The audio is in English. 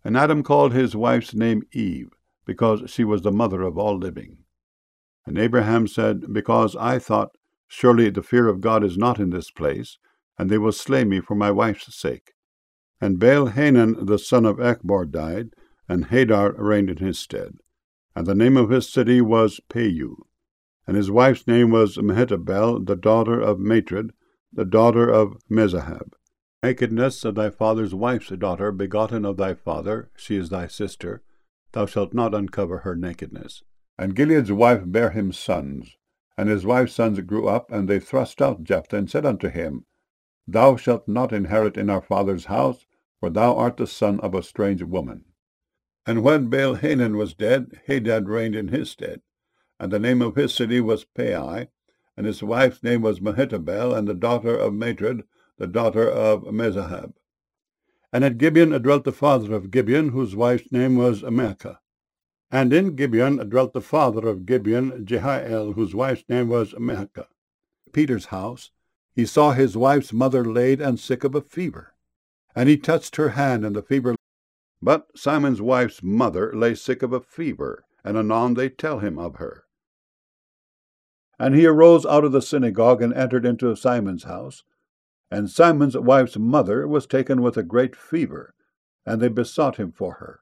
And Adam called his wife's name Eve, because she was the mother of all living. And Abraham said, Because I thought, Surely the fear of God is not in this place, and they will slay me for my wife's sake. And Baal-Hanan the son of Achbor died, and Hadar reigned in his stead. And the name of his city was Peiu. And his wife's name was Mehetabel, the daughter of Matred, the daughter of Mezahab. Nakedness of thy father's wife's daughter, begotten of thy father, she is thy sister. Thou shalt not uncover her nakedness. And Gilead's wife bare him sons. And his wife's sons grew up, and they thrust out Jephthah, and said unto him, Thou shalt not inherit in our father's house, for thou art the son of a strange woman. And when Baal-Hanan was dead, Hadad reigned in his stead. And the name of his city was Pai, and his wife's name was Mehetabel, and the daughter of Matred, the daughter of Mezahab. And at Gibeon dwelt the father of Gibeon, whose wife's name was Maachah. And in Gibeon dwelt the father of Gibeon, Jehiel, whose wife's name was Maachah. Peter's house, he saw his wife's mother laid and sick of a fever. And he touched her hand, and the fever. But Simon's wife's mother lay sick of a fever, and anon they tell him of her. And he arose out of the synagogue, and entered into Simon's house. And Simon's wife's mother was taken with a great fever, and they besought him for her.